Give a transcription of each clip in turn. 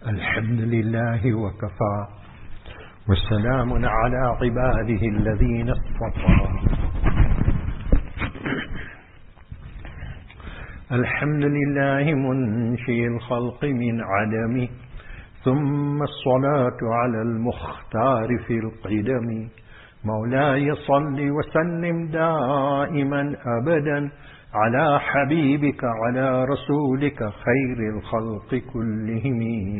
الحمد لله وكفى والسلام على عباده الذين اصطفى. الحمد لله منشئ الخلق من عدم، ثم الصلاة على المختار في القدم. مولاي صل وسلم دائما أبدا على حبيبك على رسولك خير الخلق كلهم.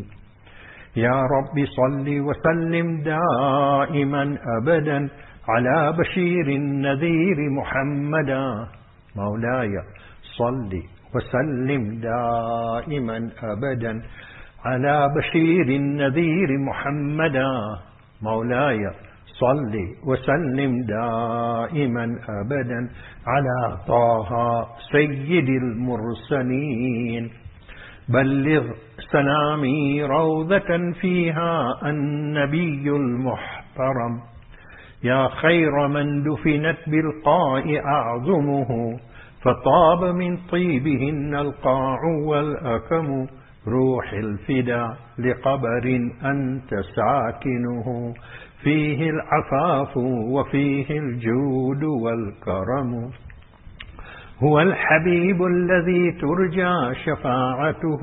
يا رب صل وسلم دائما أبدا على بشير النذير محمدا. مولاي صل وسلم دائما أبدا على بشير النذير محمدا. مولاي صل وسلم دائما أبدا على طه سيد المرسلين. بلغ سلامي روضة فيها النبي المحترم. يا خير من دفنت بالقاء أعظمه، فطاب من طيبهن القاع والأكم. روح الفدا لقبر أنت ساكنه، فيه العفاف وفيه الجود والكرم. هو الحبيب الذي ترجى شفاعته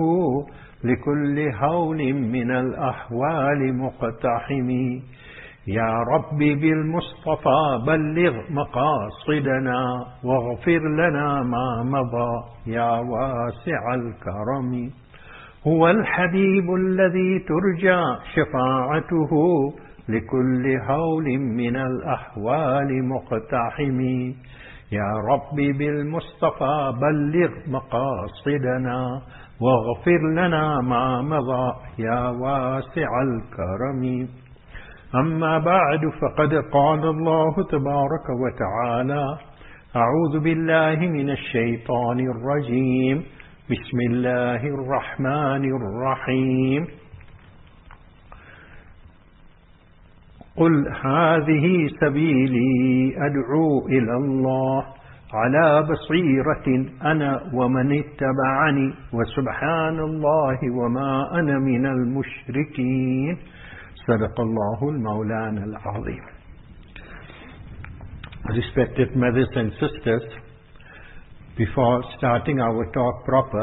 لكل هول من الأحوال مقتحم. يا رب بالمصطفى بلغ مقاصدنا، واغفر لنا ما مضى يا واسع الكرم. هو الحبيب الذي ترجى شفاعته لكل هول من الأحوال مقتحم. يا رب بالمصطفى بلغ مقاصدنا، واغفر لنا ما مضى يا واسع الكرم. أما بعد، فقد قال الله تبارك وتعالى: أعوذ بالله من الشيطان الرجيم، بسم الله الرحمن الرحيم. قل هذه سبيلي أدعو إلى الله على بصيرة أنا ومن اتبعني وسبحان الله وما أنا من المشركين. صدق الله المولانا العظيم. Respected mothers and sisters, before starting our talk proper,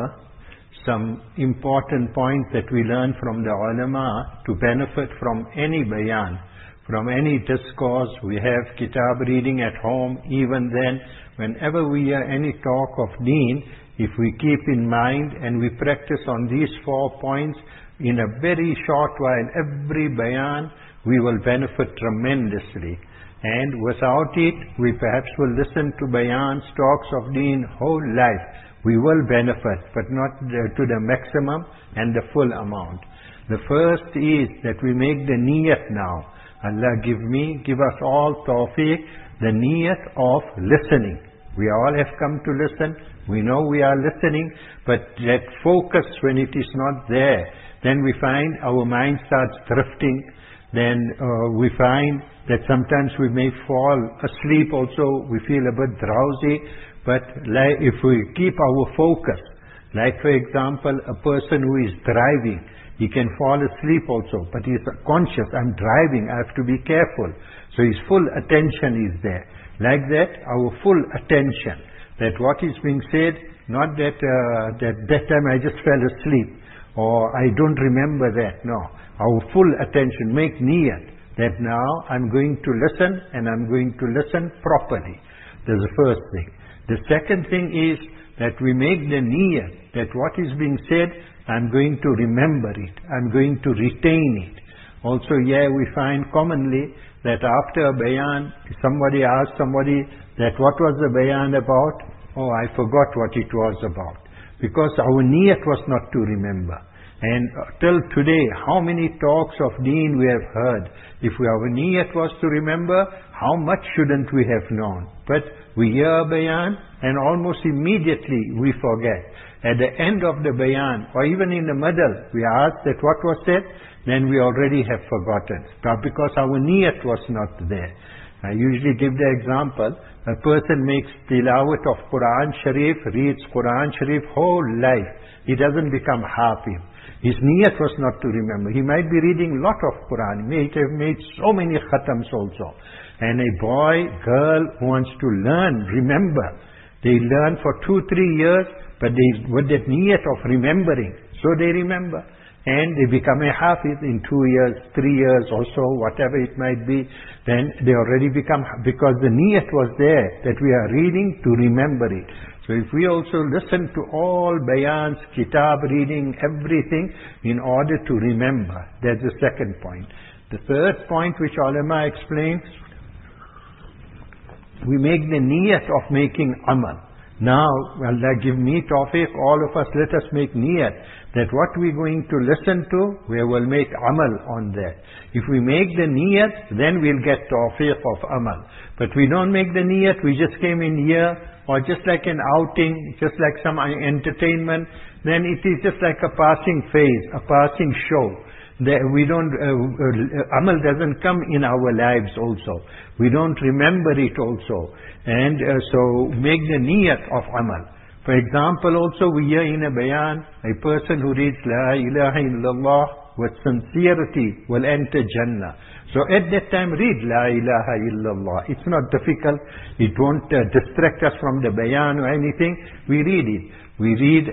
some important points that we learn from the ulama to benefit from any bayan, from any discourse. We have kitab reading at home. Even then, whenever we hear any talk of deen, if we keep in mind and we practice on these 4 points, in a very short while, every bayan, we will benefit tremendously. And without it, we perhaps will listen to bayans, talks of deen whole life. We will benefit, but not to the maximum and the full amount. The first is that we make the niyat now. Allah give us all tawfiq, the niyat of listening. We all have come to listen. We know we are listening, but that focus, when it is not there, then we find our mind starts drifting. Then we find that sometimes we may fall asleep also. We feel a bit drowsy. But if we keep our focus, like for example, a person who is driving, he can fall asleep also, but he is conscious, I'm driving, I have to be careful. So his full attention is there. Like that, our full attention, that what is being said, not that that time I just fell asleep, or I don't remember that. No, our full attention, make niyat, that now I'm going to listen, and I'm going to listen properly. That's the first thing. The second thing is that we make the niyat, that what is being said, I'm going to remember it, I'm going to retain it. Also here we find commonly that after a bayan, somebody asks somebody that what was the bayan about? Oh, I forgot what it was about. Because our niyat was not to remember. And till today, how many talks of deen we have heard. If our niyat was to remember, how much shouldn't we have known? But we hear a bayan and almost immediately we forget. At the end of the bayan, or even in the middle, we ask that what was said, then we already have forgotten. Because our niyat was not there. I usually give the example, a person makes tilawat of Quran Sharif, reads Quran Sharif whole life. He doesn't become hafiz. His niyat was not to remember. He might be reading a lot of Quran. He might have made so many khatams also. And a boy, girl who wants to learn, remember, they learn for 2-3 years, but with that niyat of remembering, so they remember. And they become a hafiz in 2 years, 3 years or so, whatever it might be. Then they already become, because the niyat was there, that we are reading to remember it. So if we also listen to all bayans, kitab reading, everything, in order to remember, that's the second point. The third point which ulama explains, we make the niyat of making amal. Now, Allah give me tawfiq, all of us, let us make niyat that what we're going to listen to, we will make amal on that. If we make the niyat, then we'll get tawfiq of amal. But we don't make the niyat, we just came in here, or just like an outing, just like some entertainment, then it is just like a passing phase, a passing show. We don't, amal doesn't come in our lives also. We don't remember it also. And so make the niyat of amal. For example, also we hear in a bayan, a person who reads La ilaha illallah with sincerity will enter Jannah. So at that time read La ilaha illallah. It's not difficult. It won't distract us from the bayan or anything. We read it. We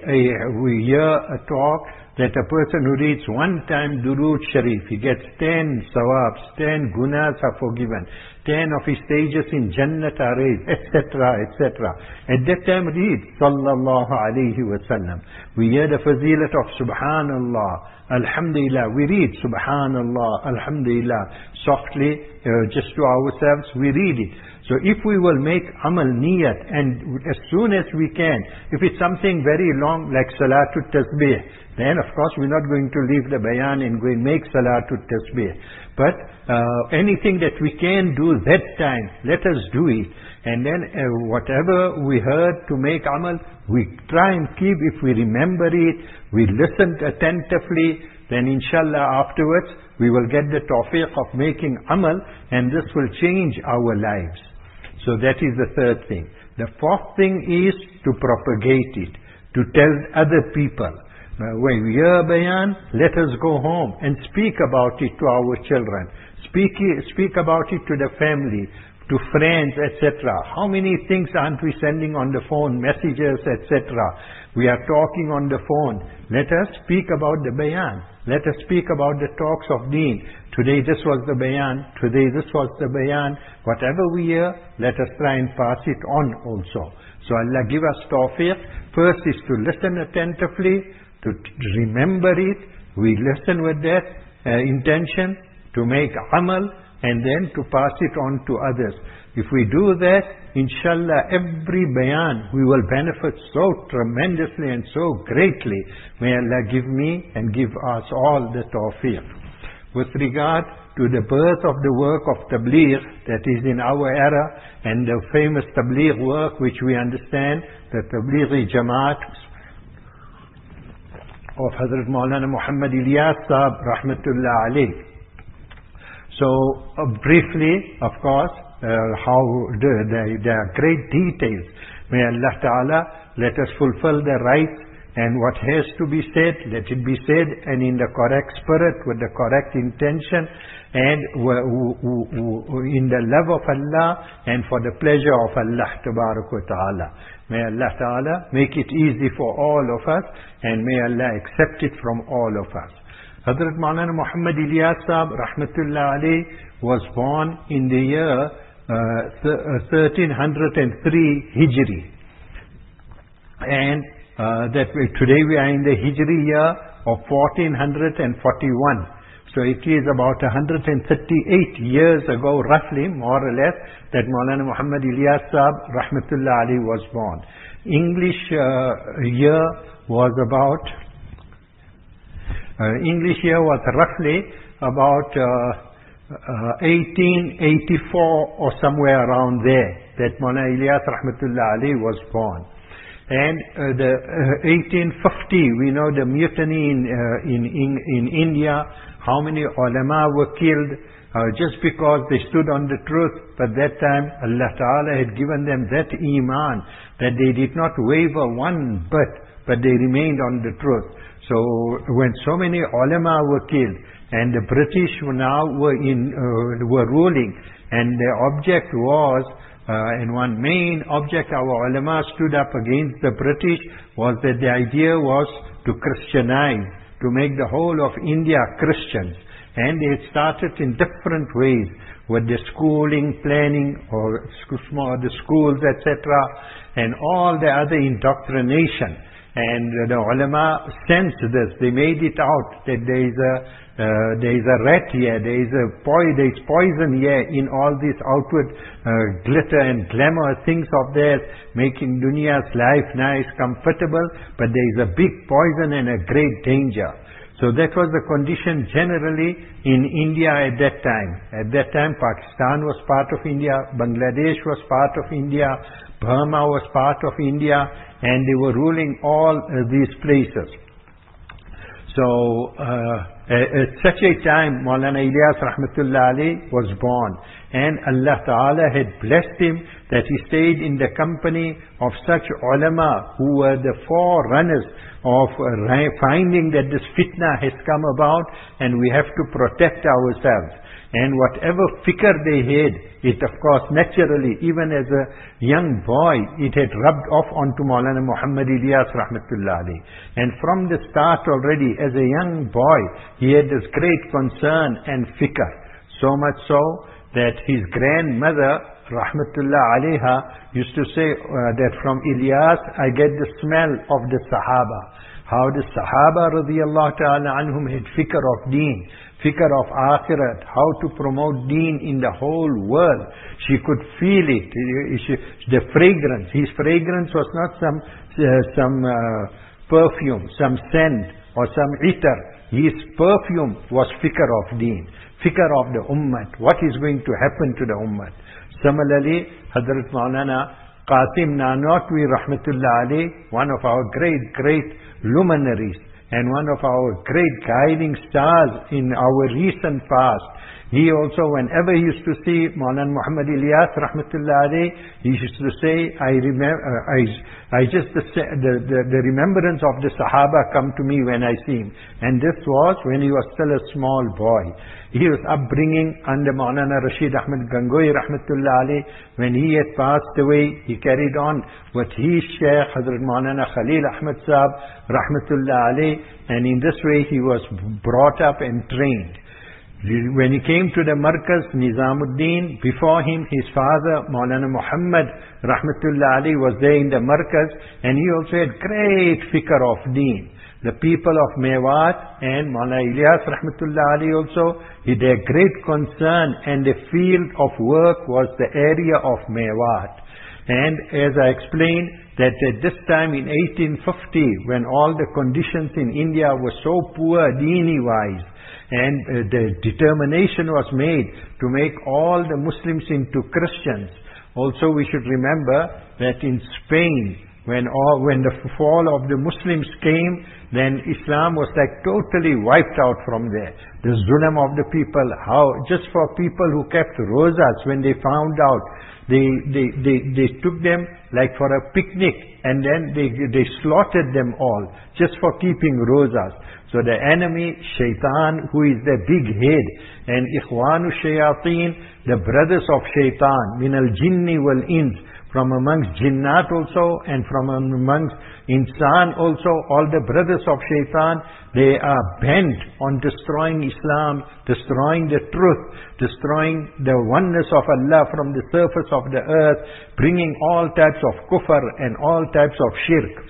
hear a talk that a person who reads one time Durood Sharif, he gets 10 sawabs, 10 gunas are forgiven, 10 of his stages in Jannat are raised, etc., etc. At that time read Sallallahu Alaihi Wasallam. We hear the fazilat of Subhanallah, Alhamdulillah. We read Subhanallah, Alhamdulillah, softly, just to ourselves, we read it. So if we will make amal niyat, and as soon as we can, if it's something very long like Salatul Tasbih, then of course we're not going to leave the bayan and go and make Salatul Tasbih. But anything that we can do that time, let us do it. And then whatever we heard to make amal, we try and keep, if we remember it, we listen attentively, then inshallah afterwards we will get the tawfiq of making amal, and this will change our lives. So that is the third thing. The fourth thing is to propagate it, to tell other people. When we hear bayan, let us go home and speak about it to our children. Speak about it to the family, to friends, etc. How many things aren't we sending on the phone, messages, etc. We are talking on the phone. Let us speak about the bayan. Let us speak about the talks of deen. Today this was the bayan. Today this was the bayan. Whatever we hear, let us try and pass it on also. So Allah give us tawfiq. First is to listen attentively, to remember it. We listen with that intention to make amal, and then to pass it on to others. If we do that, inshallah, every bayan, we will benefit so tremendously and so greatly. May Allah give me and give us all the tawfiq. With regard to the birth of the work of Tabligh that is in our era, and the famous Tabligh work which we understand, the Tablighi Jamaat of Hazrat Maulana Muhammad Ilyas Sahab, Rahmatullah Alayh. So briefly, of course, how there are great details. May Allah Ta'ala let us fulfill the rights, and what has to be said, let it be said, and in the correct spirit, with the correct intention, and in the love of Allah, and for the pleasure of Allah Ta'ala. May Allah Ta'ala make it easy for all of us, and may Allah accept it from all of us. Hazrat Maulana Muhammad Ilyas Sahab, Rahmatullah Alayh, was born in the year 1303 Hijri. And today we are in the Hijri year of 1441. So it is about 138 years ago, roughly, more or less, that Maulana Muhammad Ilyas Sahab, Rahmatullah Alayh, was born. English year was roughly about 1884 or somewhere around there, that Maulana Ilyas Rahmatullah Alayh was born. And the 1850, we know the mutiny in India, how many ulama were killed just because they stood on the truth. But that time Allah Ta'ala had given them that iman, that they did not waver one bit, but they remained on the truth. So when so many ulama were killed, and the British now were ruling, and the object was, and one main object our ulama stood up against the British was that the idea was to Christianize, to make the whole of India Christians. And they started in different ways with the schooling, planning, or the schools, etc., and all the other indoctrination. And the ulama sensed this. They made it out that there is a rat here, there is poison here in all these outward glitter and glamour things of theirs, making dunia's life nice, comfortable, but there is a big poison and a great danger. So that was the condition generally in India at that time. At that time, Pakistan was part of India, Bangladesh was part of India, Burma was part of India, and they were ruling all these places. So at such a time, Maulana Ilyas Rahmatullah Ali was born, and Allah Ta'ala had blessed him that he stayed in the company of such ulama who were the forerunners of finding that this fitna has come about and we have to protect ourselves. And whatever fikr they had, it of course naturally, even as a young boy, it had rubbed off onto Maulana Muhammad Ilyas Rahmatullah Ali. And from the start already, as a young boy, he had this great concern and fikr. So much so that his grandmother, Rahmatullah Alayha, used to say that from Ilyas, I get the smell of the Sahaba. How the Sahaba radiallahu ta'ala anhum had fikr of deen, fikr of akhirat, how to promote deen in the whole world. She could feel it. The fragrance, his fragrance was not some perfume, some scent or some itar. His perfume was fikr of deen, fikr of the ummah, what is going to happen to the ummah. Similarly, Hazrat Maulana Qasim Nanotwi Rahmatullah Ali, one of our great luminaries and one of our great guiding stars in our recent past. He also, whenever he used to see Maulana Muhammad Ilyas Rahmatullah Ali, he used to say, the remembrance of the Sahaba come to me when I see him. And this was when he was still a small boy. He was upbringing under Maulana Rashid Ahmad Gangohi Rahmatullah Ali. When he had passed away, he carried on with his Shaykh Hazrat Maulana Khalil Ahmad Sahab Rahmatullah Ali, and in this way he was brought up and trained. When he came to the Markaz, Nizamuddin, before him his father Maulana Muhammad Rahmatullah Ali was there in the Markaz, and he also had great fikr of deen. The people of Mewat and Maulana Ilyas Rahmatullah Ali also, their great concern and the field of work was the area of Mewat. And as I explained, that at this time in 1850, when all the conditions in India were so poor Deeni-wise, and the determination was made to make all the Muslims into Christians. Also we should remember that in Spain, when the fall of the Muslims came, then Islam was like totally wiped out from there. The zulm of the people, how just for people who kept rosas, when they found out, they took them like for a picnic, and then they slaughtered them all just for keeping rosas. So the enemy, Shaitan, who is the big head, and Ikhwanu Shayateen, the brothers of Shaitan, min al-jinni wal-ins, from amongst jinnat also, and from amongst insan also, all the brothers of Shaitan, they are bent on destroying Islam, destroying the truth, destroying the oneness of Allah from the surface of the earth, bringing all types of kufr and all types of shirk.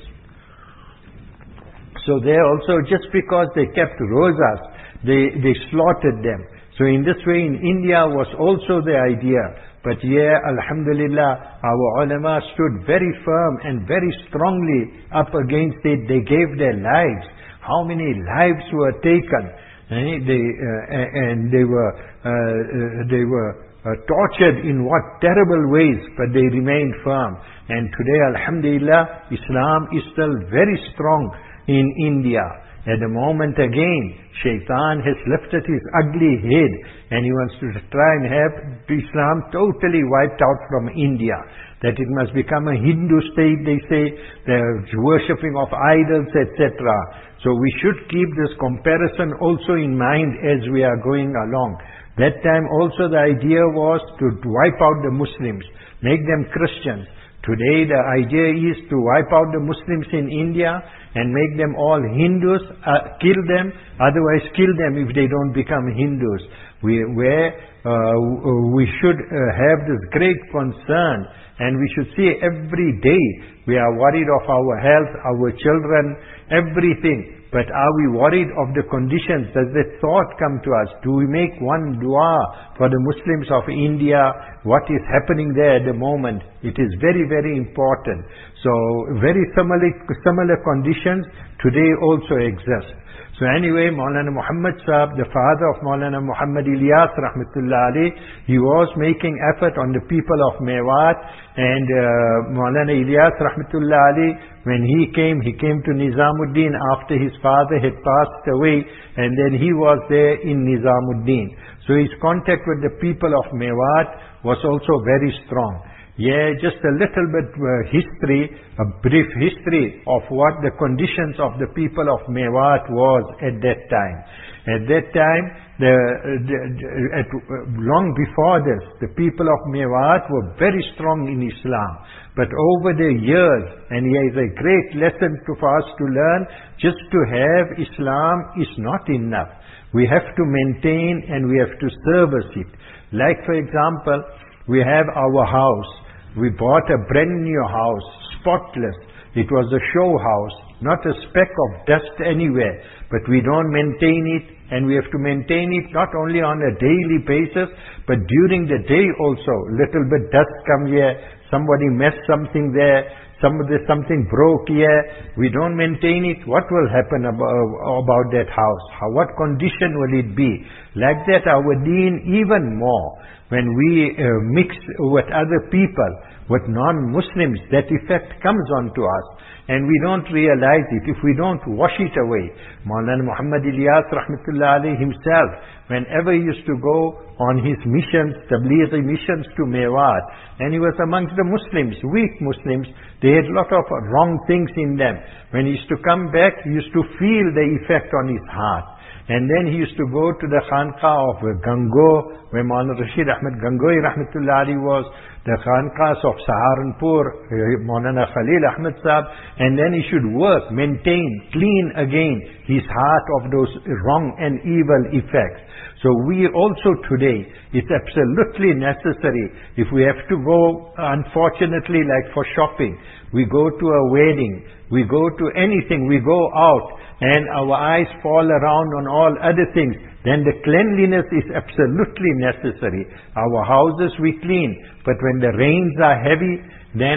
So they also, just because they kept rosas, they slaughtered them. So in this way, in India was also the idea. But yeah, alhamdulillah, our ulama stood very firm and very strongly up against it. They gave their lives. How many lives were taken? And they were tortured in what terrible ways, but they remained firm. And today, alhamdulillah, Islam is still very strong in India. At the moment again, Shaitan has lifted his ugly head and he wants to try and have Islam totally wiped out from India. That it must become a Hindu state, they say, the worshipping of idols, etc. So we should keep this comparison also in mind as we are going along. That time also the idea was to wipe out the Muslims, make them Christians. Today the idea is to wipe out the Muslims in India and make them all Hindus, kill them, otherwise kill them if they don't become Hindus. We should have this great concern, and we should see every day we are worried of our health, our children, everything. But are we worried of the conditions? Does that thought come to us? Do we make one dua for the Muslims of India? What is happening there at the moment? It is very, very important. So very similar conditions today also exist. So anyway, Maulana Muhammad Sahib, the father of Maulana Muhammad Ilyas Rahmatullah Ali, he was making effort on the people of Mewat, and Maulana Ilyas Rahmatullah Ali, when he came to Nizamuddin after his father had passed away, and then he was there in Nizamuddin. So his contact with the people of Mewat was also very strong. Yeah, just a little bit history, a brief history of what the conditions of the people of Mewat was at that time. At that time, long before this, the people of Mewat were very strong in Islam. But over the years, and here is a great lesson for us to learn, just to have Islam is not enough. We have to maintain and we have to service it. Like for example, we have our house. We bought a brand new house, spotless. It was a show house, not a speck of dust anywhere. But we don't maintain it, and we have to maintain it not only on a daily basis, but during the day also. Little bit dust come here, somebody messed something there, something broke here. We don't maintain it. What will happen about that house? What condition will it be? Like that, our deen even more. When we mix with other people, with non-Muslims, that effect comes on to us. And we don't realize it if we don't wash it away. Maulana Muhammad Ilyas Rahmatullah Ali himself, whenever he used to go on his missions, Tablighi missions to Mewat, and he was amongst the Muslims, weak Muslims, they had a lot of wrong things in them. When he used to come back, he used to feel the effect on his heart. And then he used to go to the Khanqah of Gango, where Maulana Rashid Ahmad Gangoi Rahmatullah Ali was, the Khanqahs of Saharanpur, Maulana Khalil Ahmad Sahib, and then he should work, maintain, clean again his heart of those wrong and evil effects. So we also today, it's absolutely necessary, if we have to go, unfortunately, like for shopping, we go to a wedding, we go to anything, we go out, and our eyes fall around on all other things, then the cleanliness is absolutely necessary. Our houses we clean, but when the rains are heavy, then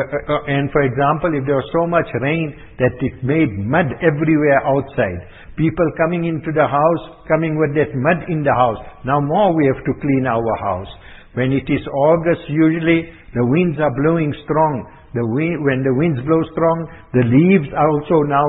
and for example, if there was so much rain that it made mud everywhere outside, people coming into the house, coming with that mud in the house, now more we have to clean our house. When it is August, usually the winds are blowing strong. When the winds blow strong, the leaves are also now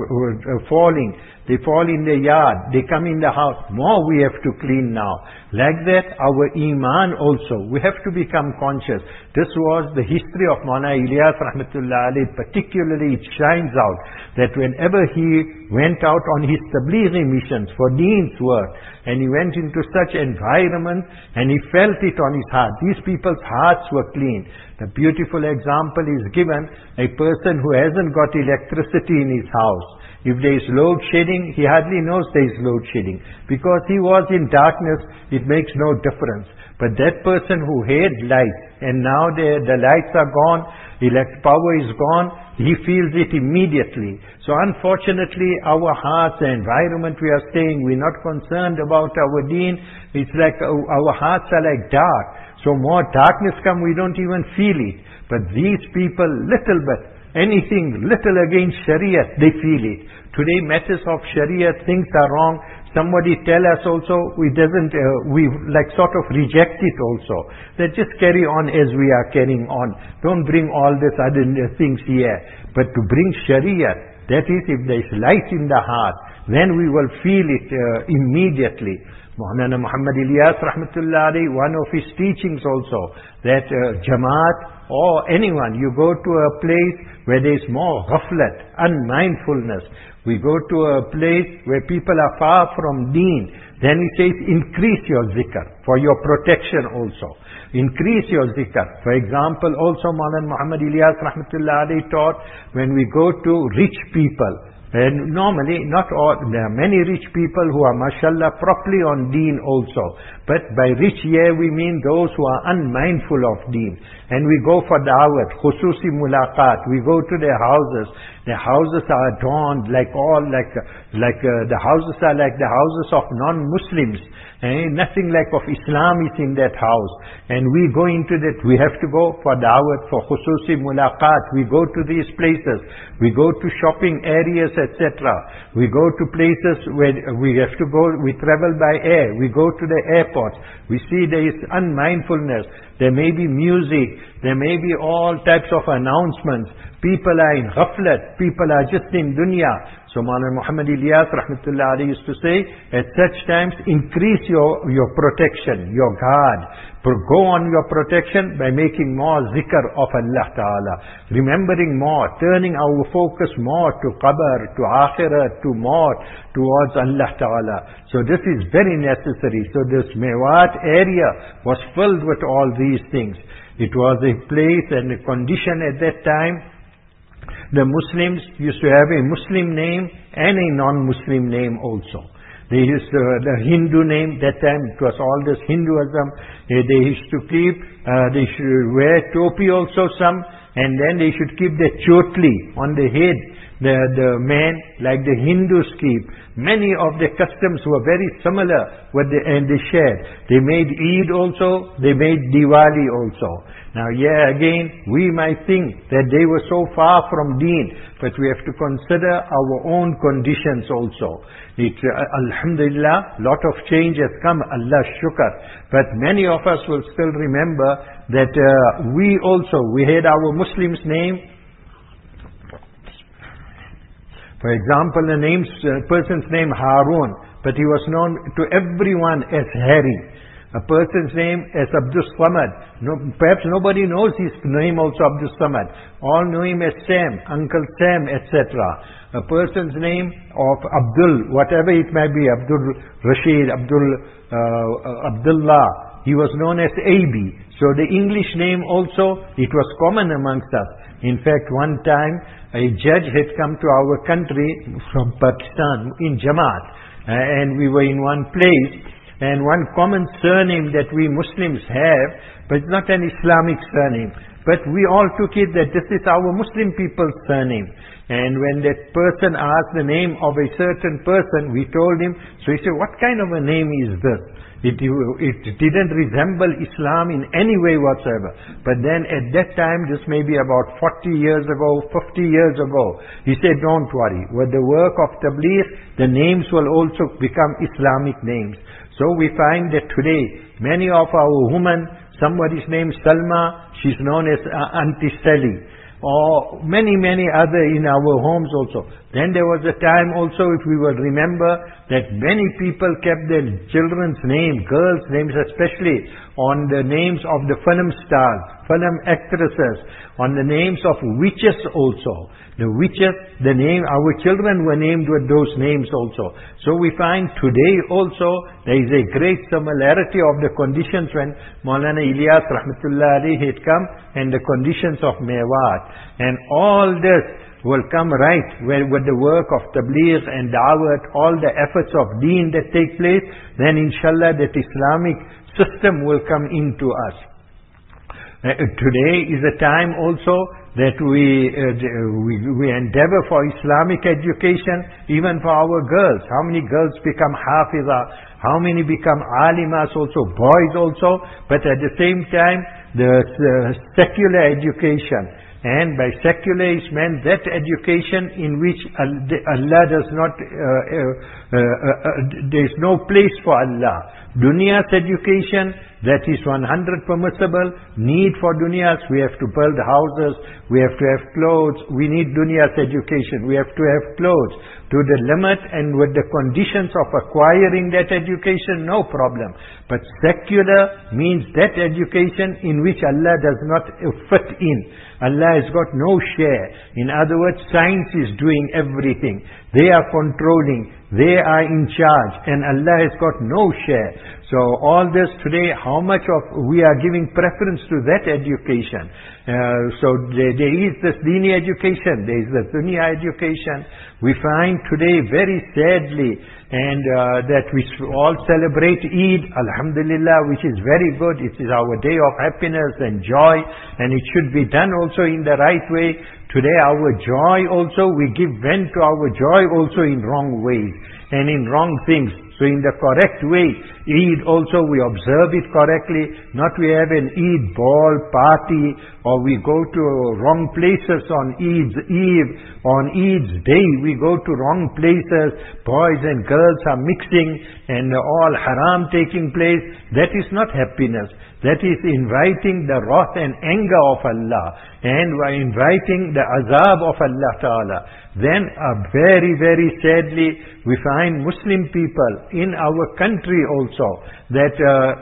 falling. They fall in the yard. They come in the house. More we have to clean now. Like that, our Iman also. We have to become conscious. This was the history of Maulana Ilyas Rahmatullah Ali. Particularly, it shines out that whenever he went out on his Tablighi missions for Deen's work, and he went into such environment, and he felt it on his heart. These people's hearts were clean. The beautiful example is given, a person who hasn't got electricity in his house. If there is load shedding, he hardly knows there is load shedding. Because he was in darkness, it makes no difference. But that person who had light, and now the lights are gone, power is gone, he feels it immediately. So unfortunately, our hearts, the environment we are staying, we're not concerned about our deen. It's like our hearts are like dark. So more darkness come, we don't even feel it. But these people, little bit, anything little against Shariat, they feel it. Today matters of Shariat, things are wrong. Somebody tell us also, we like sort of reject it also. That just carry on as we are carrying on. Don't bring all this other things here. But to bring Shariat, That is, if there is light in the heart, then we will feel it immediately. Maulana Muhammad Ilyas rahmatullah alayhi, one of his teachings also, that Jamaat or anyone, you go to a place where there is more ghaflat, unmindfulness. We go to a place where people are far from deen. Then he says, increase your zikr for your protection also. Increase your zikr. For example, also Maulana Muhammad Ilyas rahmatullah alayhi taught, when we go to rich people, and normally, not all, there are many rich people who are, mashallah, properly on deen also. But by rich here, we mean those who are unmindful of deen. And we go for da'wat, khususi mulaqat. We go to their houses. Their houses are adorned the houses are like the houses of non-Muslims. Nothing like of Islam is in that house. And we go into that, we have to go for da'wat, for khususi mulaqat. We go to these places. We go to shopping areas, etc. We go to places where we have to go, we travel by air. We go to the airports. We see there is unmindfulness. There may be music. There may be all types of announcements. People are in ghaflat. People are just in dunya. So Maulana Muhammad Ilyas rahmatullah alayhi used to say, at such times, increase your protection, your guard. Go on your protection by making more zikr of Allah Ta'ala. Remembering more, turning our focus more to qabr, to akhirat, to more towards Allah Ta'ala. So this is very necessary. So this Mewat area was filled with all these things. It was a place and a condition at that time. The Muslims used to have a Muslim name and a non-Muslim name also. They used the Hindu name, that time it was all this Hinduism. They used to keep, they should wear topi also some, and then they should keep the chotli on the head, the man, like the Hindus keep. Many of the customs were very similar, and they shared. They made Eid also, they made Diwali also. Now again, we might think that they were so far from deen, but we have to consider our own conditions also. Alhamdulillah, lot of change has come, Allah shukr. But many of us will still remember that we had our Muslim's name. For example, the person's name Harun, but he was known to everyone as Harry. A person's name as Abdul Samad. Perhaps nobody knows his name also, Abdul Samad. All know him as Sam, Uncle Sam, etc. A person's name of Abdul, whatever it may be, Abdul Rashid, Abdullah, he was known as Abi. So the English name also, it was common amongst us. In fact, one time, a judge had come to our country from Pakistan in Jamaat, and we were in one place. And one common surname that we Muslims have, but it's not an Islamic surname. But we all took it that this is our Muslim people's surname. And when that person asked the name of a certain person, we told him, so he said, what kind of a name is this? It didn't resemble Islam in any way whatsoever. But then at that time, this may be about 40 years ago, 50 years ago, he said, don't worry. With the work of Tabligh, the names will also become Islamic names. So we find that today, many of our women, somebody's name Salma, she's known as Auntie Sally. Or many other in our homes also. Then there was a time also, if we will remember, that many people kept their children's name, girls' names especially, on the names of the film stars, film actresses, on the names of witches also. The witches, the name, our children were named with those names also. So we find today also, there is a great similarity of the conditions when Maulana Ilyas rahmatullah alayhi had come, and the conditions of Mewat. And all this will come right with the work of Tabligh and Da'wat, all the efforts of deen that take place, then inshallah that Islamic system will come into us. Today is a time also that we endeavor for Islamic education, even for our girls. How many girls become Hafiza? How many become Alimas also? Boys also. But at the same time, the secular education. And by secular is meant that education in which Allah does not, there is no place for Allah. Dunya's education that is 100 permissible. Need for dunyas, we have to build houses, we have to have clothes, we need dunyas education, we have to have clothes. To the limit and with the conditions of acquiring that education, no problem. But secular means that education in which Allah does not fit in. Allah has got no share. In other words, science is doing everything. They are controlling. They are in charge. And Allah has got no share. So all this today, how much of we are giving preference to that education. So there is this dini education. There is the dunya education. We find today very sadly and that we all celebrate Eid, Alhamdulillah, which is very good. It is our day of happiness and joy, and it should be done also in the right way. Today our joy also, we give vent to our joy also in wrong ways and in wrong things. So in the correct way, Eid also we observe it correctly, not we have an Eid ball party or we go to wrong places on Eid's Eve, on Eid's day we go to wrong places, boys and girls are mixing and all haram taking place. That is not happiness. That is inviting the wrath and anger of Allah and inviting the azab of Allah Ta'ala. Then very, very sadly we find Muslim people in our country also that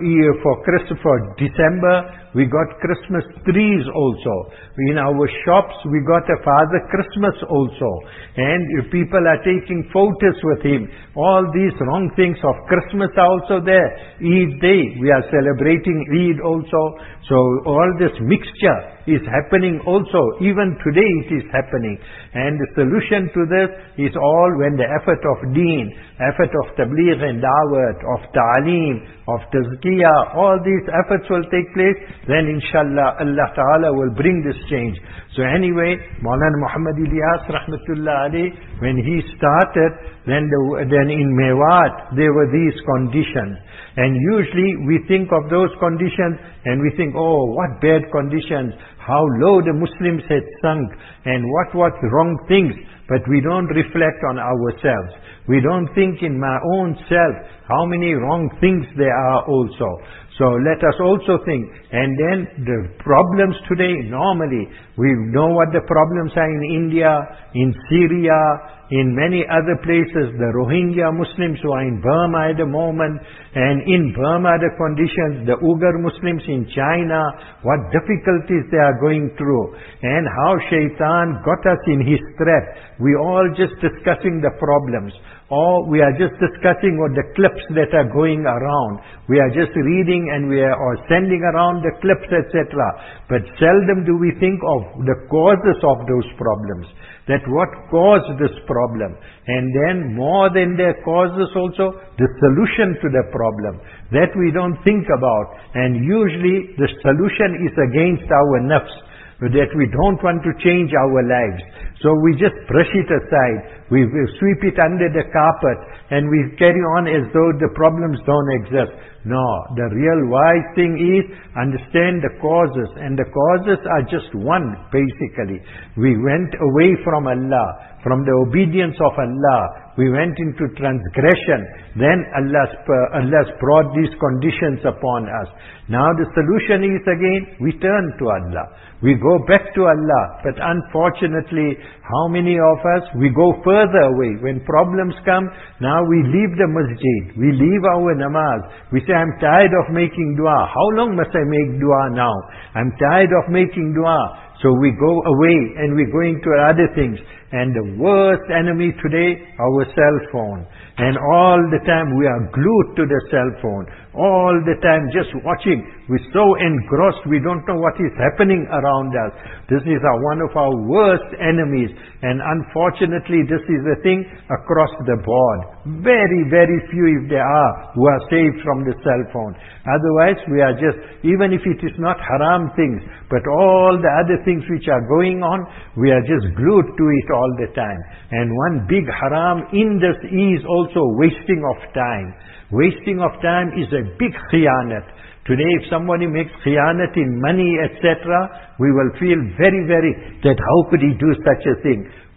for December we got Christmas trees also. In our shops we got a Father Christmas also. And people are taking photos with him. All these wrong things of Christmas are also there. Eid day, we are celebrating Eid also. So all this mixture is happening also. Even today it is happening. And the solution to this is all when the effort of deen, effort of tabligh and da'wat, of ta'aleem, of tazkiyah, all these efforts will take place, then inshallah Allah Ta'ala will bring this change. So anyway, Maulana Muhammad Ilyas Rahmatullah Ali, when he started, then in Mewat there were these conditions. And usually we think of those conditions and we think, oh, what bad conditions, how low the Muslims had sunk and what wrong things. But we don't reflect on ourselves. We don't think in my own self how many wrong things there are also. So let us also think. And then the problems today, normally, we know what the problems are in India, in Syria, in many other places, the Rohingya Muslims who are in Burma at the moment, and in Burma the conditions, the Uyghur Muslims in China, what difficulties they are going through, and how Shaitan got us in his trap. We all just discussing the problems, or we are just discussing what the clips that are going around. We are just reading and we are sending around the clips, etc. But seldom do we think of the causes of those problems. That what caused this problem, and then more than the causes also, the solution to the problem. That we don't think about, and usually the solution is against our nafs, that we don't want to change our lives. So we just brush it aside, we sweep it under the carpet, and we carry on as though the problems don't exist. No, the real wise thing is understand the causes, and the causes are just one, basically. We went away from Allah, from the obedience of Allah. We went into transgression. Then Allah's brought these conditions upon us. Now the solution is again, we turn to Allah. We go back to Allah. But unfortunately, how many of us, we go further away. When problems come, now we leave the masjid. We leave our namaz. We say, I'm tired of making dua. How long must I make dua now? I'm tired of making dua. So we go away and we're going to other things. And the worst enemy today, our cell phone. And all the time we are glued to the cell phone. All the time just watching. We're so engrossed, we don't know what is happening around us. This is one of our worst enemies. And unfortunately, this is the thing across the board. Very, very few, if there are, who are saved from the cell phone. Otherwise, we are just, even if it is not haram things, but all the other things which are going on, we are just glued to it all the time. And one big haram in this is also wasting of time. Wasting of time is a big khiyanat. Today, if somebody makes khiyanat in money, etc., we will feel very, very, that how could he do such a thing?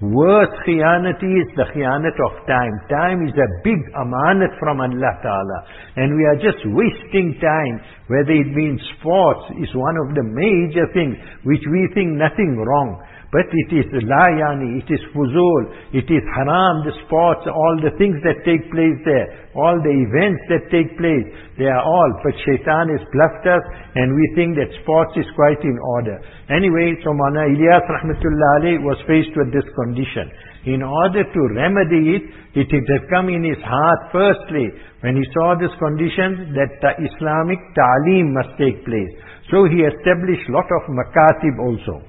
Worst khiyanat is the khiyanat of time. Time is a big amanat from Allah Ta'ala. And we are just wasting time. Whether it means sports is one of the major things which we think nothing wrong. But it is la yani, it is fuzul, it is haram, the sports, all the things that take place there, all the events that take place, they are all. But shaitan has bluffed us and we think that sports is quite in order. Anyway, so Maulana Ilyas Rahmatullah Alayh was faced with this condition. In order to remedy it, it had come in his heart firstly, when he saw this condition, that the Islamic ta'aleem must take place. So he established lot of makatib also.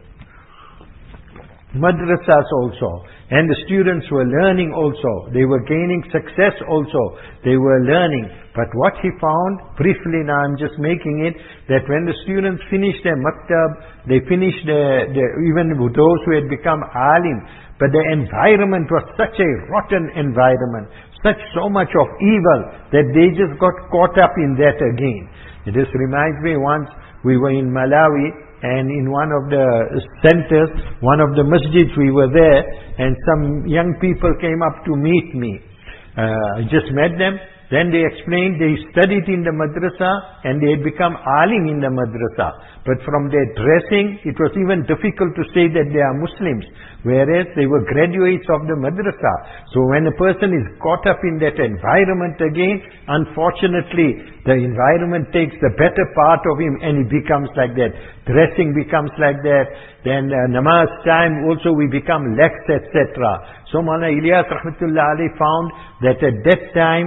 Madrasas also, and the students were learning also, they were gaining success also, they were learning. But what he found, briefly now I'm just making it, that when the students finished their maktab, they finished even those who had become alim, but the environment was such a rotten environment, so much of evil, that they just got caught up in that again. This reminds me, once we were in Malawi, and in one of the centers, one of the masjids, we were there, and some young people came up to meet me. I just met them. Then they explained they studied in the madrasa and they had become alim in the madrasa. But from their dressing, it was even difficult to say that they are Muslims, whereas they were graduates of the madrasa. So when a person is caught up in that environment again, unfortunately, the environment takes the better part of him and he becomes like that. Dressing becomes like that. Then namaz time also we become lax, etc. So Maulana Ilyas Rahmatullah Alayh found that at that time,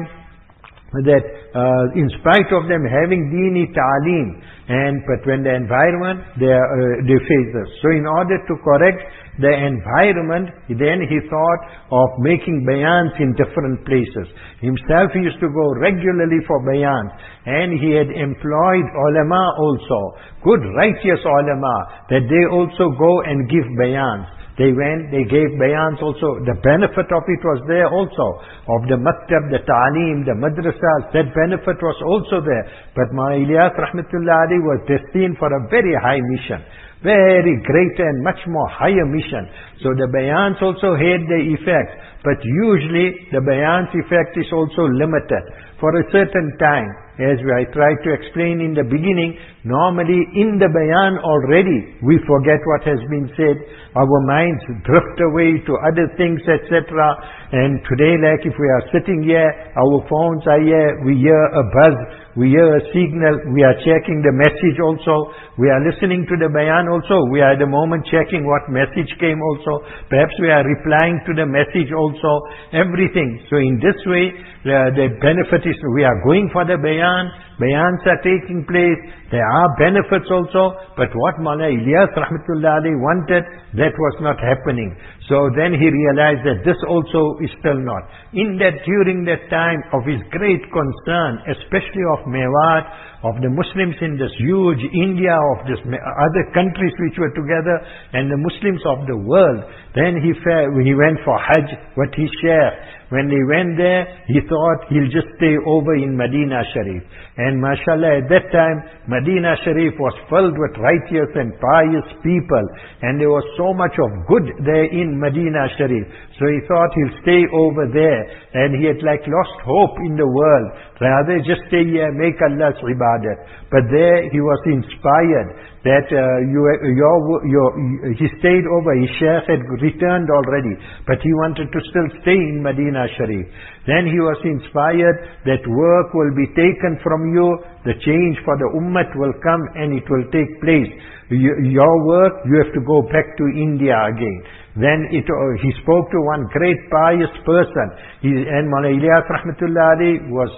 that in spite of them having dini ta'aleem, but when the environment, they face us. So in order to correct the environment, then he thought of making bayans in different places. Himself he used to go regularly for bayans, and he had employed ulama also, good righteous ulama, that they also go and give bayans. They went, they gave bayans also. The benefit of it was there also. Of the maktab, the ta'aleem, the madrasas, that benefit was also there. But Maulana Ilyas Rahmatullah Alayh was destined for a very high mission. Very greater and much more higher mission. So the bayans also had the effect. But usually the bayans effect is also limited for a certain time. As I tried to explain in the beginning, normally in the bayan already we forget what has been said. Our minds drift away to other things, etc. And today, like if we are sitting here, our phones are here, we hear a buzz, we hear a signal, we are checking the message also, we are listening to the bayan also, we are at the moment checking what message came also, perhaps we are replying to the message also, everything. So in this way, the benefit is, we are going for the bayan, bayans are taking place, there are benefits also, but what Maulana Ilyas Rahmatullah Alayh wanted, that was not happening. So then he realized that this also is still not. In that, during that time of his great concern, especially of Mewat, of the Muslims in this huge India, of this other countries which were together, and the Muslims of the world, then he went for Hajj, what he shared. When he went there, he thought he'll just stay over in Medina Sharif. And mashallah, at that time, Medina Sharif was filled with righteous and pious people. And there was so much of good there in Medina Sharif. So he thought he'll stay over there. And he had like lost hope in the world. Rather just stay here, make Allah's ibadat. But there he was inspired that he stayed over. His sheikh had returned already, but he wanted to still stay in Medina Sharif. Then he was inspired that work will be taken from you, the change for the ummah will come and it will take place. Your work, you have to go back to India again. Then he spoke to one great pious person, and Maulana Ilyas Rahmatullah Alayh was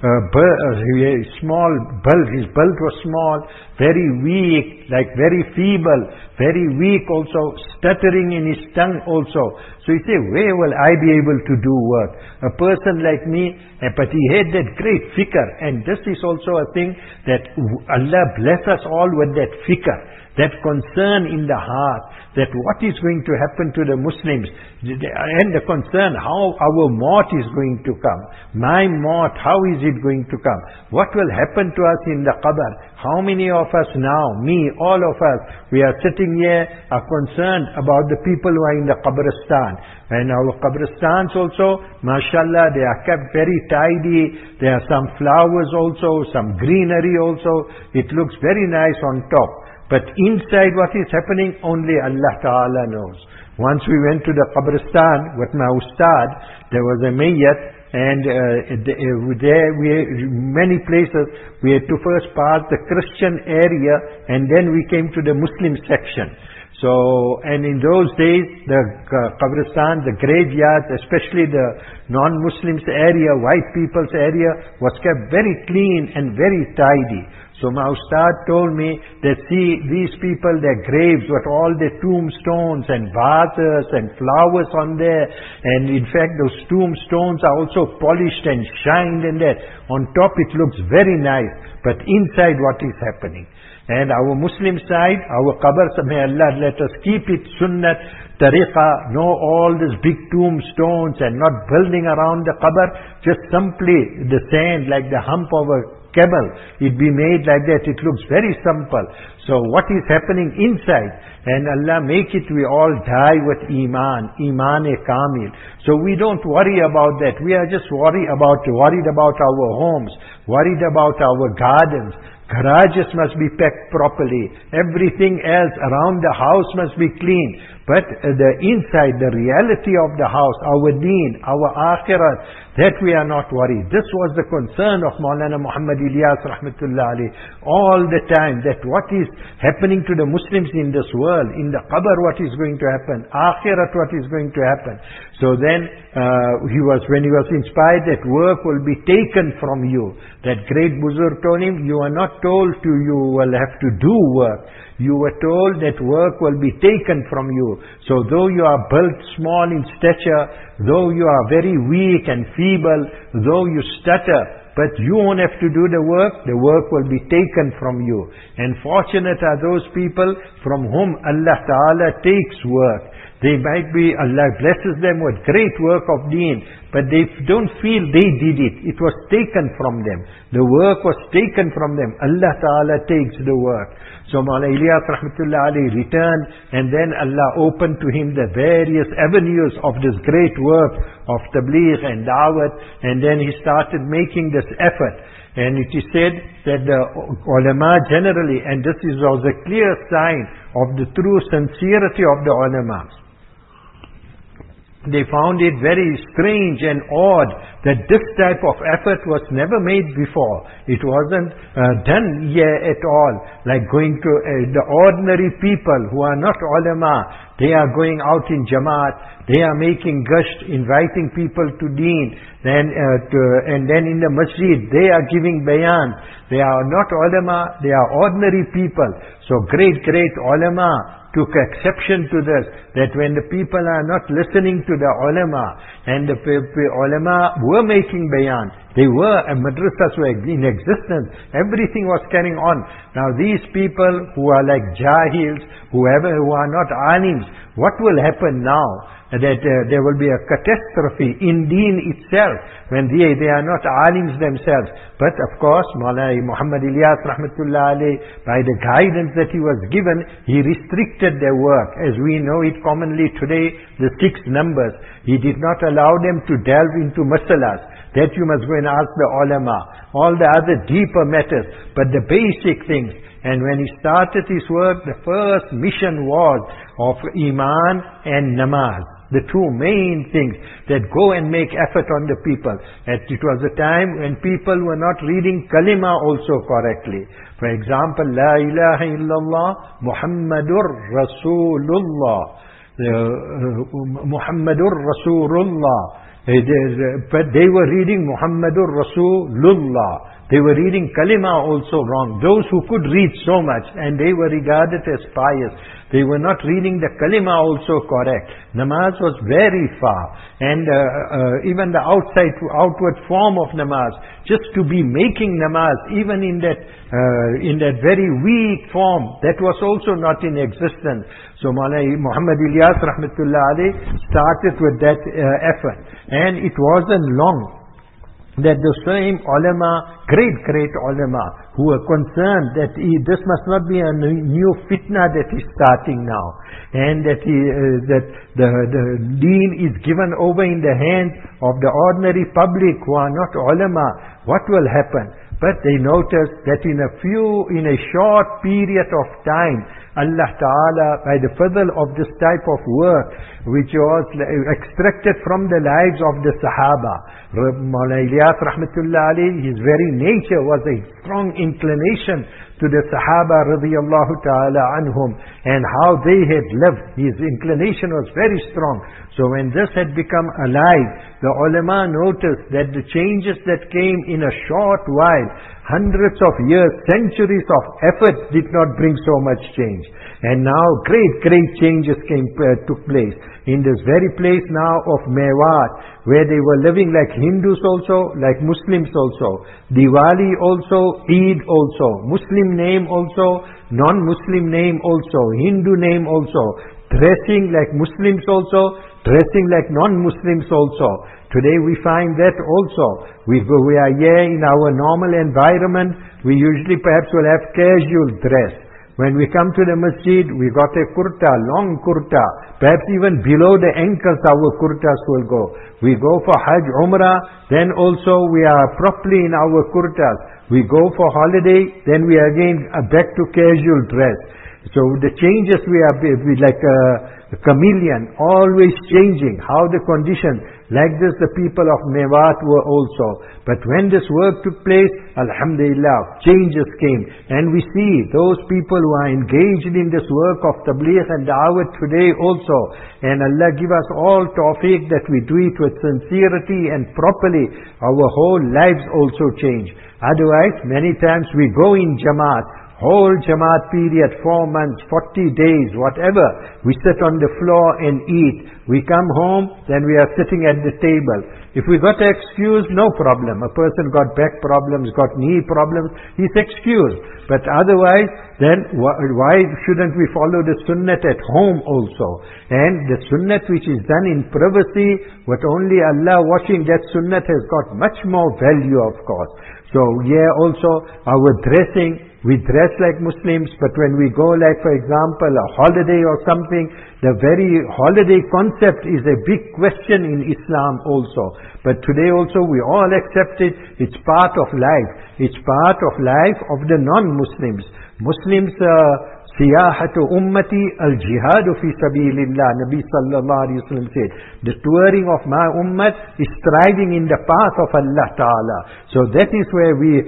small build. His build was small, very weak, like very feeble, very weak also, stuttering in his tongue also. So he said, where will I be able to do work? A person like me, but he had that great fikr. And this is also a thing that Allah bless us all with that fikr, that concern in the heart, that what is going to happen to the Muslims, and the concern how our maut is going to come. My maut, how is it going to come? What will happen to us in the qabr? how many of us now, me, all of us, we are sitting here, are concerned about the people who are in the Qabristan. And our Qabristans also, mashallah, they are kept very tidy. There are some flowers also, some greenery also. It looks very nice on top. But inside what is happening, only Allah Ta'ala knows. Once we went to the Qabristan with my Ustad, there was a mayyat, and there many places we had to first pass the Christian area and then we came to the Muslim section. So, and in those days, the Qabristan, the graveyards, especially the non-Muslims area, white people's area, was kept very clean and very tidy. So my Ustad told me that, see, these people, their graves with all their tombstones and vases and flowers on there. And in fact, those tombstones are also polished and shined in there. On top it looks very nice, but inside what is happening? And our Muslim side, our qabrs, may Allah let us keep it sunnat, tariqah, no all these big tombstones and not building around the qabr, just simply the sand like the hump of a camel, it be made like that. It looks very simple. So what is happening inside? And Allah make it we all die with Iman-e-Kamil. So we don't worry about that. We are just worried about our homes, worried about our gardens. Garages must be packed properly. Everything else around the house must be clean. But the inside, the reality of the house, our deen, our akhirat, that we are not worried. This was the concern of Maulana Muhammad Ilyas rahmatullah alayh all the time, that what is happening to the Muslims in this world, in the qabr what is going to happen, akhirat what is going to happen. So then when he was inspired that work will be taken from you, that great Buzurg told him, you are not told you will have to do work. You were told that work will be taken from you. So though you are built small in stature, though you are very weak and feeble, though you stutter, but you won't have to do the work will be taken from you. And fortunate are those people from whom Allah Ta'ala takes work. They might be, Allah blesses them with great work of deen, but they don't feel they did it. It was taken from them. The work was taken from them. Allah Ta'ala takes the work. So Maulana Ilyas rahmatullah alayhi returned, and then Allah opened to him the various avenues of this great work of tabligh and da'wat, and then he started making this effort. And it is said that the ulama generally, and this was a clear sign of the true sincerity of the ulama, they found it very strange and odd that this type of effort was never made before. It wasn't done here at all. Like going to the ordinary people who are not ulama, they are going out in Jamaat, they are making gasht, inviting people to deen, and then in the masjid, they are giving bayan. They are not ulama, they are ordinary people. So great ulama took exception to this, that when the people are not listening to the ulama, and the ulama were making bayan, they were, madrasas were in existence, everything was carrying on. Now these people who are like jahils, who are not alims, what will happen now? That there will be a catastrophe in deen itself, when they are not alims themselves. But of course, Maulana Muhammad Ilyas rahmatullah alayh, by the guidance that he was given, he restricted their work. As we know it commonly today, the 6 numbers. He did not allow them to delve into masalas, that you must go and ask the ulama, all the other deeper matters, but the basic things. And when he started his work, the first mission was of Iman and Namaz, the two main things that go and make effort on the people. And it was a time when people were not reading kalima also correctly. For example, La ilaha illallah Muhammadur Rasulullah, Muhammadur Rasulullah. But they were reading Muhammadur Rasulullah. They were reading kalima also wrong. Those who could read so much, and they were regarded as pious, they were not reading the kalima also correct. Namaz was very far. And even the outward form of namaz, just to be making namaz, even in that very weak form, that was also not in existence. So Maulana Muhammad Ilyas rahmatullah alayh started with that effort. And it wasn't long that the same ulama, great ulama, who are concerned that this must not be a new fitna that is starting now, and that the deen is given over in the hands of the ordinary public who are not ulama. What will happen? But they noticed that in a short period of time, Allah Ta'ala, by the fadl of this type of work, which was extracted from the lives of the Sahaba. Mawlana Ilyas Rahmatullah alayhi, his very nature was a strong inclination to the Sahaba radiyallahu ta'ala anhum, and how they had lived. His inclination was very strong. So when this had become alive, the ulama noticed that the changes that came in a short while, hundreds of years, centuries of effort did not bring so much change. And now great changes took place. In this very place now of Mewat, where they were living like Hindus also, like Muslims also. Diwali also, Eid also, Muslim name also, non-Muslim name also, Hindu name also, dressing like Muslims also, dressing like non-Muslims also. Today we find that also. We are here in our normal environment, we usually perhaps will have casual dress. When we come to the masjid, we got a kurta, long kurta. Perhaps even below the ankles our kurtas will go. We go for Hajj, Umrah, then also we are properly in our kurtas. We go for holiday, then we again are back to casual dress. So the changes we like a chameleon, always changing. How the condition, like this the people of Mewat were also. But when this work took place, alhamdulillah, changes came. And we see those people who are engaged in this work of tabligh and da'wah today also. And Allah give us all tawfiq that we do it with sincerity and properly. Our whole lives also change. Otherwise, many times we go in Jamaat, whole Jamaat period, 4 months, 40 days, whatever, we sit on the floor and eat. We come home, then we are sitting at the table. If we got an excuse, no problem. A person got back problems, got knee problems, he's excused. But otherwise, then why shouldn't we follow the sunnat at home also? And the sunnat which is done in privacy, with only Allah watching, that sunnat has got much more value, of course. So here also, our dressing, we dress like Muslims, but when we go, like for example, a holiday or something, the very holiday concept is a big question in Islam also. But today also we all accept it. It's part of life. It's part of life of the non-Muslims. Muslims, siyahatu ummati al-jihadu fi sabilillah. Nabi sallallahu alayhi wa sallam said, the touring of my ummah is striving in the path of Allah Ta'ala. So that is where we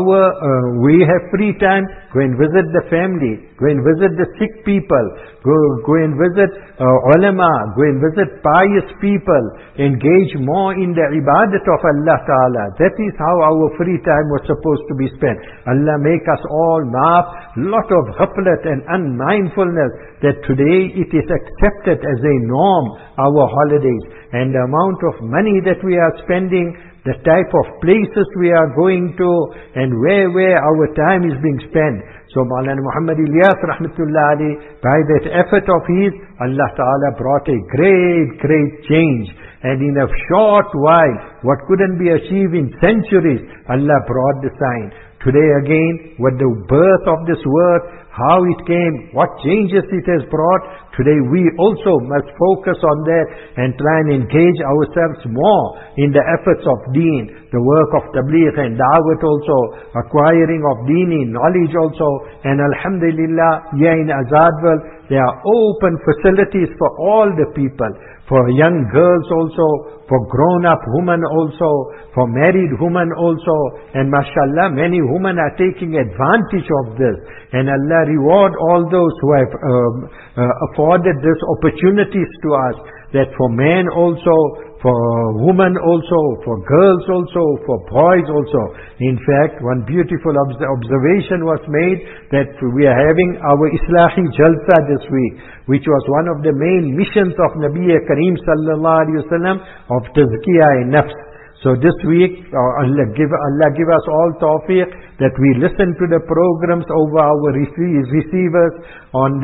have free time, go and visit the family, go and visit the sick people, go and visit ulama, go and visit pious people, engage more in the ibadat of Allah Ta'ala. That is how our free time was supposed to be spent. Allah make us all maaf, lot of ghaflat and unmindfulness, that today it is accepted as a norm, our holidays, and the amount of money that we are spending, the type of places we are going to, and where our time is being spent. So Mawlana Muhammad Ilyas Rahmatullah alayhi, by that effort of his, Allah Ta'ala brought a great change. And in a short while, what couldn't be achieved in centuries, Allah brought the sign. Today again, with the birth of this work, how it came, what changes it has brought, today we also must focus on that and try and engage ourselves more in the efforts of deen, the work of tabligh and da'wat also, acquiring of dini knowledge also. And alhamdulillah, here in Azadwal, there are open facilities for all the people, for young girls also, for grown-up women also, for married women also. And mashallah, many women are taking advantage of this. And Allah reward all those who have afforded these opportunities to us, that for men also, for women also, for girls also, for boys also. In fact, one beautiful observation was made, that we are having our Islahi Jalsa this week, which was one of the main missions of Nabi Kareem sallallahu alayhi wa sallam, of Tazkiyah Nafs. So this week, Allah give us all tawfiq that we listen to the programs over our receivers on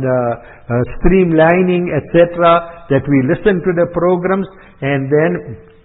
streamlining, etc. That we listen to the programs, and then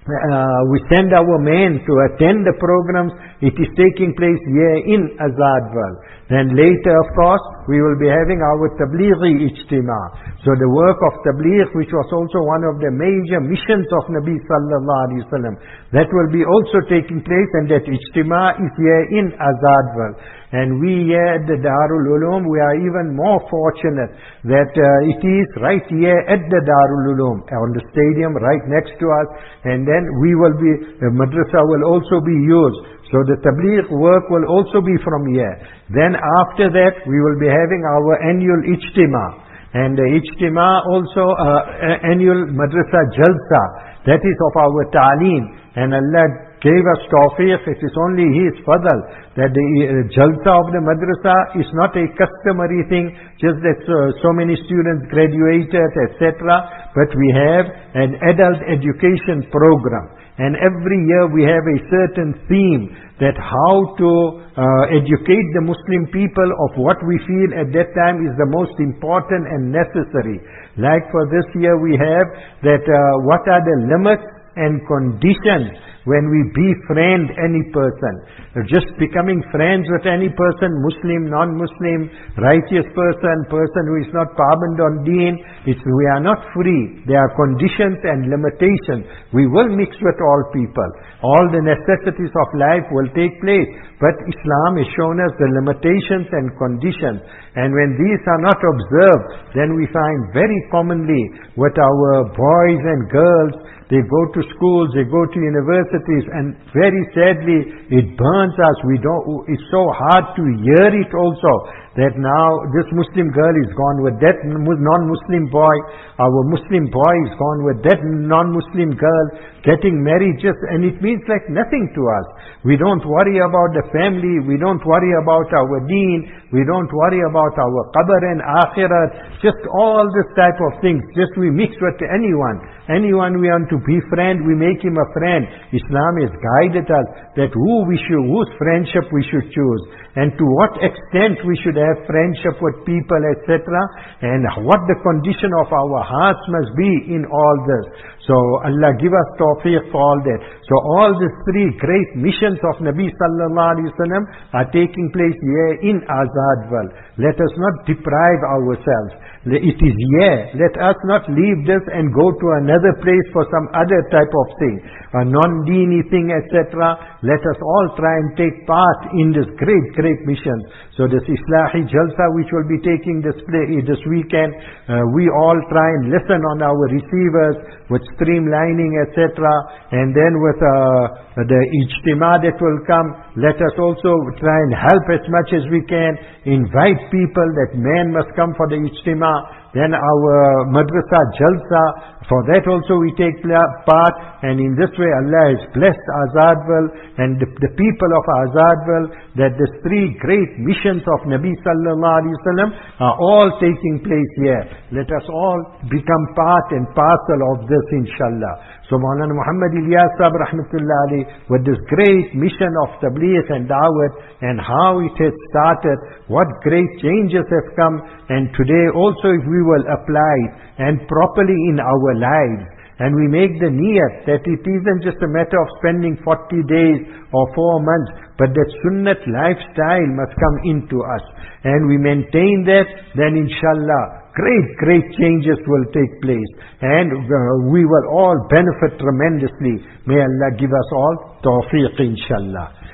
we send our men to attend the programs. It is taking place here in Azadwal. Then later, of course, we will be having our Tablighi Ijtima. So the work of Tabligh, which was also one of the major missions of Nabi Sallallahu Alaihi Wasallam, that will be also taking place, and that Ijtima is here in Azadwal. And we here at the Darul Uloom, we are even more fortunate that it is right here at the Darul Uloom, on the stadium right next to us. And then the madrasa will also be used. So the Tabligh work will also be from here. Then after that, we will be having our annual Ijtima. And the Ijtima also, annual Madrasa Jalsa. That is of our Ta'aleem. And Allah gave us tawfiq. It is only His fadl that the Jalsa of the Madrasa is not a customary thing, just that so many students graduated, etc. But we have an adult education program. And every year we have a certain theme that how to educate the Muslim people of what we feel at that time is the most important and necessary. Like for this year we have that what are the limits and conditions when we befriend any person. Just becoming friends with any person, Muslim, non-Muslim, righteous person who is not paband on deen, we are not free. There are conditions and limitations. We will mix with all people. All the necessities of life will take place. But Islam has shown us the limitations and conditions. And when these are not observed, then we find very commonly with our boys and girls, they go to schools, they go to universities, and very sadly, it burns us. It's so hard to hear it also, that now this Muslim girl is gone with that non-Muslim boy, our Muslim boy is gone with that non-Muslim girl, getting married and it means like nothing to us. We don't worry about the family, we don't worry about our deen, we don't worry about our qabr and akhirat, just all this type of things. Just we mix with anyone we want to befriend, we make him a friend. Islam has guided us that whose friendship we should choose, and to what extent we should have friendship with people, etc., and what the condition of our hearts must be in all this. So Allah give us tawfiq for all that. So all these three great missions of Nabi Sallallahu Alaihi Wasallam are taking place here in Azadwal. Let us not deprive ourselves. It is here. Let us not leave this and go to another place for some other type of thing, a non-deeny thing, etc. Let us all try and take part in this great mission. So this Islahi Jalsa which will be taking this weekend, we all try and listen on our receivers with streamlining, etc. And then with the Ijtima that will come, let us also try and help as much as we can, invite people that men must come for the Ijtima. Then our Madrasa Jalsa, for that also we take part, and in this way Allah has blessed Azadwal and the people of Azadwal, that the three great missions of Nabi Sallallahu Alaihi Wasallam are all taking place here. Let us all become part and parcel of this, inshallah. So Maulana Muhammad Ilyas Sahib Rahmatullah Alayhi, with this great mission of Tabligh and Dawat, and how it has started, what great changes have come, and today also if we will apply it and properly in our lives, and we make the niyat that it isn't just a matter of spending 40 days or 4 months, but that sunnat lifestyle must come into us, and we maintain that, then inshallah great changes will take place, and we will all benefit tremendously. May Allah give us all tawfiq, inshallah.